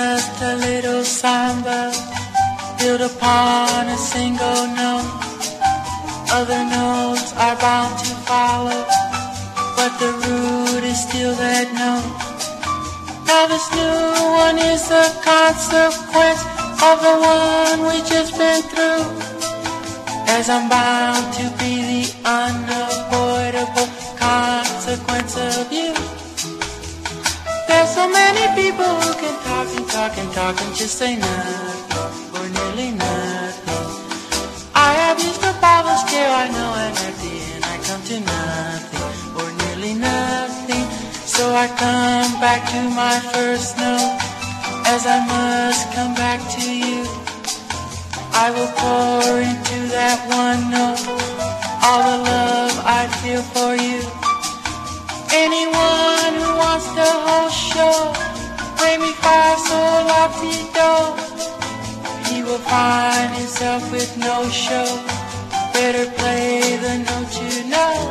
just a little samba built upon a single note. Other notes are bound to follow, but the root is still that note. Now this new one is a consequence of the one we just been through, as I'm bound to be the unavoidable consequence of you. There's so many people who can talk and talk and talk and just say nothing, or nearly nothing. I have used up all the skill I know, and at the end I come to nothing, or nearly nothing. So I come back to my first note, as I must come back to you. I will pour into that one note all the love I feel for you. Anyone who wants the whole show, re mi fa sol la ti do, he will find himself with no show. Better play the note you know.